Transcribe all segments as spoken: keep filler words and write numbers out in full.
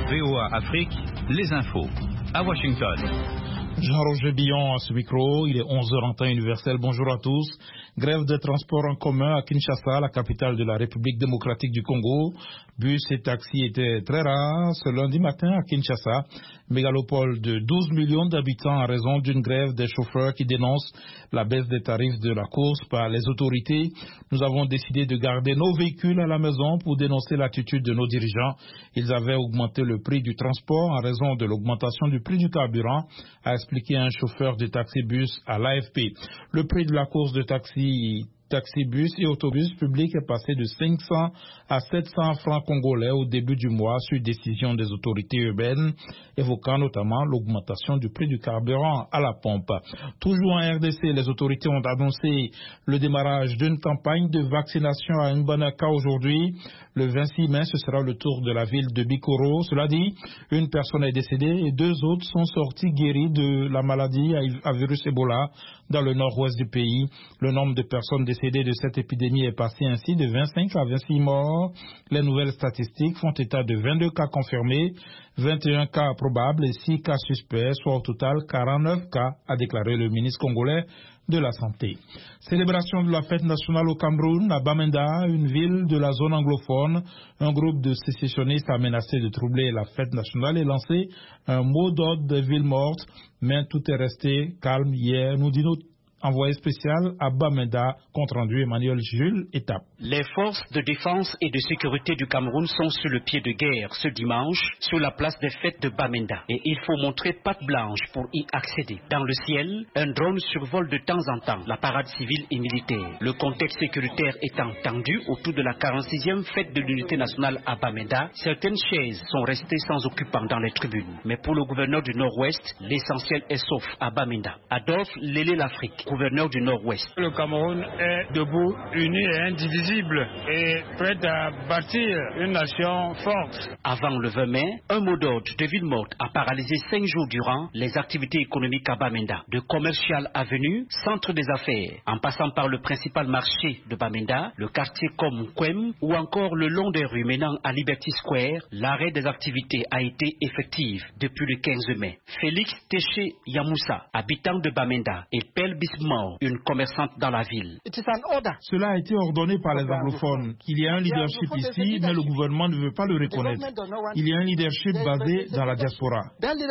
V O A Afrique, les infos. À Washington. Jean-Roger Billon à ce micro, il est onze heures en temps universel. Bonjour à tous. Grève de transport en commun à Kinshasa, la capitale de la République démocratique du Congo. Bus et taxis étaient très rares ce lundi matin à Kinshasa, mégalopole de douze millions d'habitants en raison d'une grève des chauffeurs qui dénoncent la baisse des tarifs de la course par les autorités. Nous avons décidé de garder nos véhicules à la maison pour dénoncer l'attitude de nos dirigeants. Ils avaient augmenté le prix du transport en raison de l'augmentation du prix du carburant, a expliqué un chauffeur de taxi-bus à l'A F P. Le prix de la course de taxi Taxi-bus et autobus publics est passé de cinq cents à sept cents francs congolais au début du mois sur décision des autorités urbaines, évoquant notamment l'augmentation du prix du carburant à la pompe. Toujours en R D C, les autorités ont annoncé le démarrage d'une campagne de vaccination à Mbandaka aujourd'hui. Le vingt-six mai, ce sera le tour de la ville de Bikoro. Cela dit, une personne est décédée et deux autres sont sortis guéris de la maladie à virus Ebola dans le nord-ouest du pays. Le nombre de personnes décédées de cette épidémie est passé ainsi de vingt-cinq à vingt-six morts. Les nouvelles statistiques font état de vingt-deux cas confirmés, vingt et un cas probables et six cas suspects, soit au total quarante-neuf cas, a déclaré le ministre congolais de la Santé. Célébration de la fête nationale au Cameroun, à Bamenda, une ville de la zone anglophone. Un groupe de sécessionnistes a menacé de troubler la fête nationale et lancé un mot d'ordre de ville morte, mais tout est resté calme hier. Nous dit notre envoyé spécial à Bamenda, compte rendu Emmanuel Jules Étape. Les forces de défense et de sécurité du Cameroun sont sur le pied de guerre ce dimanche sur la place des fêtes de Bamenda et il faut montrer patte blanche pour y accéder. Dans le ciel, un drone survole de temps en temps la parade civile et militaire. Le contexte sécuritaire étant tendu autour de la quarante-sixième fête de l'unité nationale à Bamenda, certaines chaises sont restées sans occupants dans les tribunes. Mais pour le gouverneur du Nord-Ouest, l'essentiel est sauf à Bamenda. Adolphe Lélé l'Afrique, gouverneur du Nord-Ouest. Le Cameroun est debout, uni et indivisible et prêt à bâtir une nation forte. Avant le vingt mai, un mot d'ordre de ville morte a paralysé cinq jours durant les activités économiques à Bamenda. De Commercial Avenue, centre des affaires, en passant par le principal marché de Bamenda, le quartier comme Kwem ou encore le long des rues menant à Liberty Square, l'arrêt des activités a été effectif depuis le quinze mai. Félix Téché Yamoussa, habitant de Bamenda, et Pel Bismore, une commerçante dans la ville. Cela a été ordonné par les anglophones. Il y a un leadership ici, mais le gouvernement ne veut pas le reconnaître. Il y a un leadership basé dans la diaspora.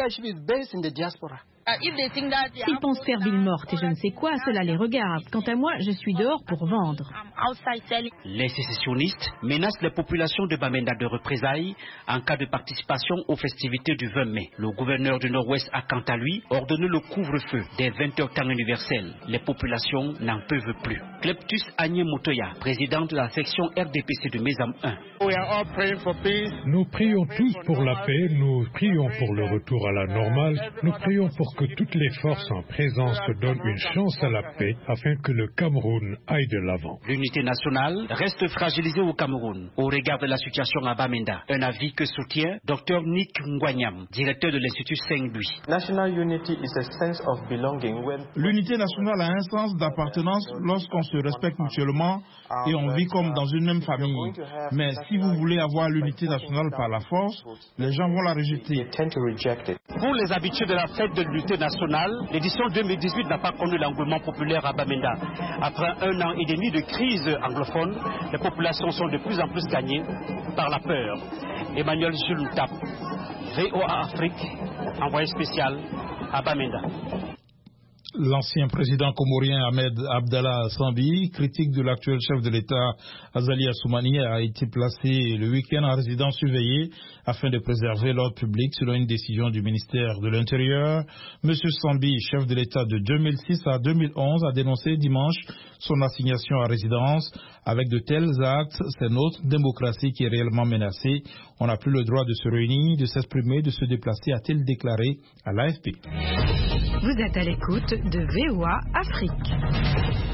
Ils pensent faire ville morte et je ne sais quoi, cela les regarde. Quant à moi, je suis dehors pour vendre. Les sécessionnistes menacent les populations de Bamenda de représailles en cas de participation aux festivités du vingt mai. Le gouverneur du Nord-Ouest a quant à lui ordonné le couvre-feu des vingt heures temps universel. Les populations n'en peuvent plus. Kleptus Agné Motoya, président de la section R D P C de Mesam un. Nous prions tous pour la paix, nous prions pour le retour à la normale, nous prions pour que toutes les forces en présence donnent une chance à la paix afin que le Cameroun aille de l'avant. L'unité nationale reste fragilisée au Cameroun au regard de la situation à Bamenda. Un avis que soutient Dr Nick Ngwanyam, directeur de l'Institut Saint-Louis. L'unité nationale a un sens d'appartenance lorsqu'on se respecte mutuellement et on vit comme dans une même famille. Mais si vous voulez avoir l'unité nationale par la force, les gens vont la rejeter. Pour les habitués de la fête de l'unité nationale, l'édition deux mille dix-huit n'a pas connu l'engouement populaire à Bamenda. Après un an et demi de crise anglophone, les populations sont de plus en plus gagnées par la peur. Emmanuel Jules Tap, V O A Afrique, envoyé spécial à Bamenda. L'ancien président comorien Ahmed Abdallah Sambi, critique de l'actuel chef de l'État Azali Assoumani, a été placé le week-end en résidence surveillée afin de préserver l'ordre public selon une décision du ministère de l'Intérieur. Monsieur Sambi, chef de l'État de deux mille six à deux mille onze, a dénoncé dimanche son assignation à résidence. Avec de tels actes, c'est notre démocratie qui est réellement menacée. On n'a plus le droit de se réunir, de s'exprimer, de se déplacer, a-t-il déclaré à l'A F P. Vous êtes à l'écoute de V O A Afrique.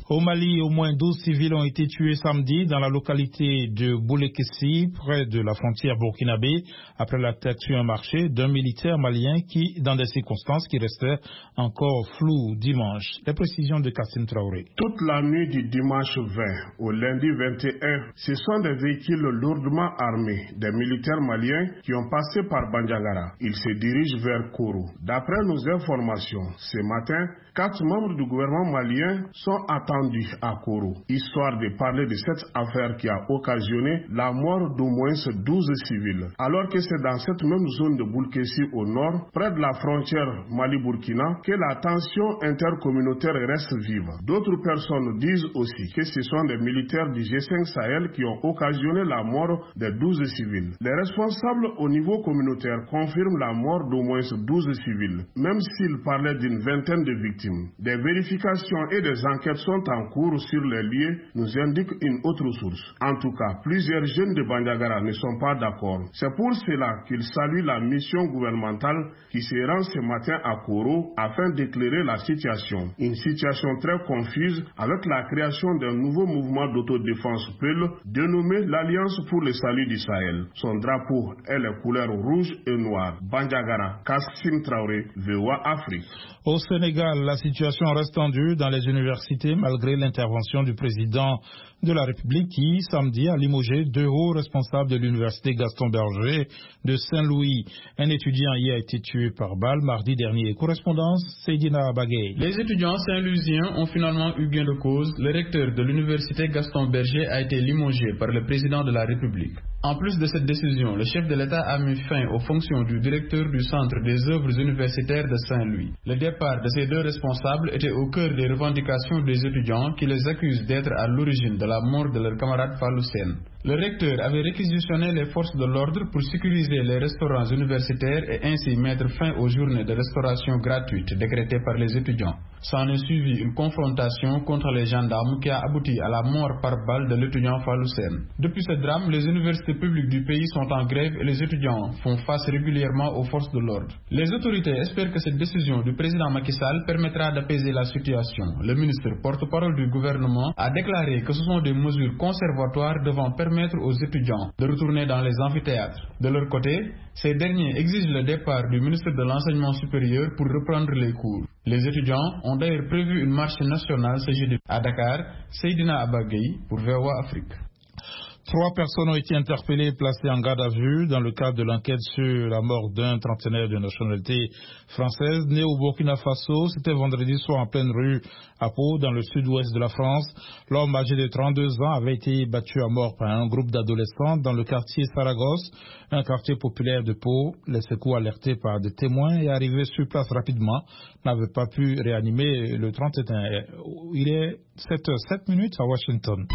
Au Mali, au moins douze civils ont été tués samedi dans la localité de Boulekessi, près de la frontière burkinabé, après l'attaque sur un marché d'un militaire malien qui, dans des circonstances qui restaient encore floues dimanche. Les précisions de Kassim Traoré. Toute la nuit du dimanche vingt au lundi vingt et un, ce sont des véhicules lourdement armés, des militaires maliens qui ont passé par Bandiagara. Ils se dirigent vers Koro. D'après nos informations, ce matin, quatre membres du gouvernement malien sont attendus à Koro, histoire de parler de cette affaire qui a occasionné la mort d'au moins douze civils. Alors que c'est dans cette même zone de Boulekessi au nord, près de la frontière Mali-Burkina, que la tension intercommunautaire reste vive. D'autres personnes disent aussi que ce sont des militaires du G cinq Sahel qui ont occasionné la mort des douze civils. Les responsables au niveau communautaire confirment la mort d'au moins douze civils, même s'ils parlaient d'une vingtaine de victimes. Des vérifications et des enquêtes sont en cours sur les lieux, nous indique une autre source. En tout cas, plusieurs jeunes de Bandiagara ne sont pas d'accord. C'est pour cela qu'ils saluent la mission gouvernementale qui se rend ce matin à Koro afin d'éclairer la situation. Une situation très confuse avec la création d'un nouveau mouvement d'autodéfense Peul dénommé l'Alliance pour le salut du Sahel. Son drapeau est les couleurs rouge et noire. Bandiagara, Kassim Traoré, V O A Afrique. Au Sénégal, la situation reste tendue dans les universités malgré l'intervention du président de la République qui, samedi, a limogé deux hauts responsables de l'université Gaston Berger de Saint-Louis. Un étudiant y a été tué par balle mardi dernier. Correspondance, Seydina Bagay. Les étudiants saint-louisiens ont finalement eu gain de cause. Le recteur de l'université Gaston Berger a été limogé par le président de la République. En plus de cette décision, le chef de l'État a mis fin aux fonctions du directeur du Centre des œuvres universitaires de Saint-Louis. Le départ de ces deux responsables était au cœur des revendications des étudiants qui les accusent d'être à l'origine de la mort de leur camarade Fallou Sène. Le recteur avait réquisitionné les forces de l'ordre pour sécuriser les restaurants universitaires et ainsi mettre fin aux journées de restauration gratuites décrétées par les étudiants. S'en est suivi une confrontation contre les gendarmes qui a abouti à la mort par balle de l'étudiant Fallou Sène. Depuis ce drame, les universités publiques du pays sont en grève et les étudiants font face régulièrement aux forces de l'ordre. Les autorités espèrent que cette décision du président Macky Sall permettra d'apaiser la situation. Le ministre porte-parole du gouvernement a déclaré que ce sont des mesures conservatoires devant permettre aux étudiants de retourner dans les amphithéâtres. De leur côté, ces derniers exigent le départ du ministre de l'Enseignement supérieur pour reprendre les cours. Les étudiants ont d'ailleurs prévu une marche nationale ce jeudi à Dakar. Seydina Abagay pour V O A Afrique. Trois personnes ont été interpellées et placées en garde à vue dans le cadre de l'enquête sur la mort d'un trentenaire de nationalité française né au Burkina Faso. C'était vendredi soir en pleine rue à Pau, dans le sud-ouest de la France. L'homme âgé de trente-deux ans avait été battu à mort par un groupe d'adolescents dans le quartier Saragosse, un quartier populaire de Pau. Les secours alertés par des témoins et arrivés sur place rapidement n'avaient pas pu réanimer le trente et un. Il est sept heures sept minutes à Washington.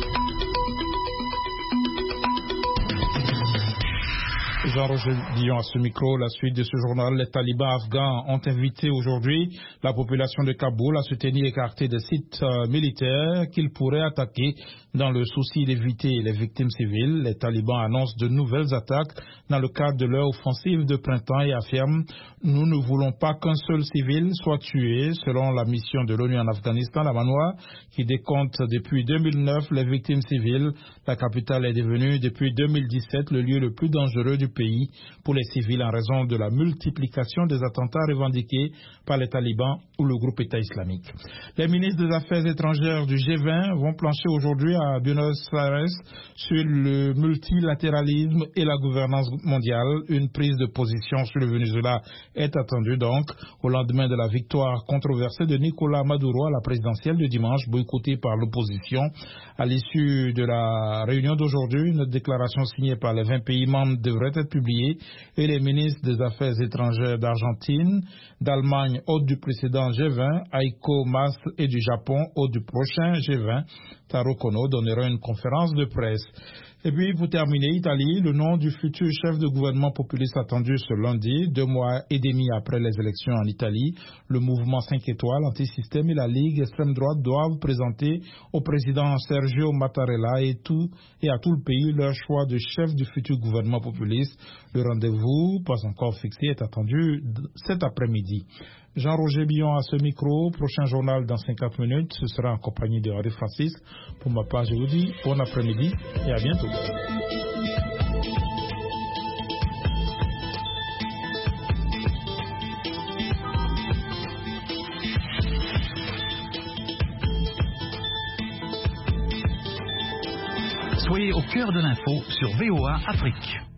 Jean-Roger Dion à ce micro. La suite de ce journal, les talibans afghans ont invité aujourd'hui la population de Kaboul à se tenir écartée des sites euh, militaires qu'ils pourraient attaquer dans le souci d'éviter les victimes civiles. Les talibans annoncent de nouvelles attaques dans le cadre de leur offensive de printemps et affirment « Nous ne voulons pas qu'un seul civil soit tué » selon la mission de l'ONU en Afghanistan, la MANUA, qui décompte depuis deux mille neuf les victimes civiles. La capitale est devenue depuis deux mille dix-sept le lieu le plus dangereux du pays pour les civils en raison de la multiplication des attentats revendiqués par les talibans ou le groupe État islamique. Les ministres des Affaires étrangères du G vingt vont plancher aujourd'hui à Buenos Aires sur le multilatéralisme et la gouvernance mondiale. Une prise de position sur le Venezuela est attendue donc au lendemain de la victoire controversée de Nicolás Maduro à la présidentielle de dimanche, boycottée par l'opposition. À l'issue de la réunion d'aujourd'hui, une déclaration signée par les vingt pays membres devrait être publiée et les ministres des Affaires étrangères d'Argentine, d'Allemagne, hôte du précédent G vingt, Heiko Maas, et du Japon, hôte du prochain G vingt, Taro Kono, donneront une conférence de presse. Et puis, pour terminer, Italie, le nom du futur chef de gouvernement populiste attendu ce lundi, deux mois et demi après les élections en Italie. Le mouvement cinq étoiles, anti-système et la Ligue extrême droite doivent présenter au président Sergio Mattarella et, tout, et à tout le pays leur choix de chef du futur gouvernement populiste. Le rendez-vous, pas encore fixé, est attendu cet après-midi. Jean-Roger Billon à ce micro. Prochain journal dans cinquante minutes. Ce sera en compagnie de Henri Francis. Pour ma part, je vous dis bon après-midi et à bientôt. Soyez au cœur de l'info sur V O A Afrique.